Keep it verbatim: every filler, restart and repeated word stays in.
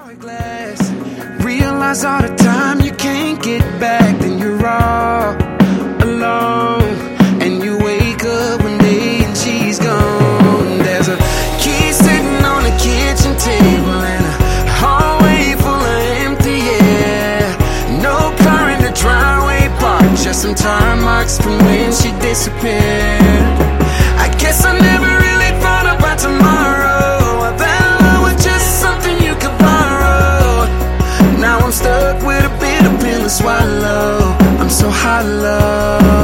Hourglass. Realize all the time you can't get back, then you're all alone. And you wake up one day and she's gone. There's a key sitting on the kitchen table and a hallway full of empty air. No car in the driveway park, just some tire marks from when she disappeared. I guess I never really thought about tomorrow. I thought love was just something you could borrow. Now I'm stuck with a bitter pill to swallow. I'm so hollow.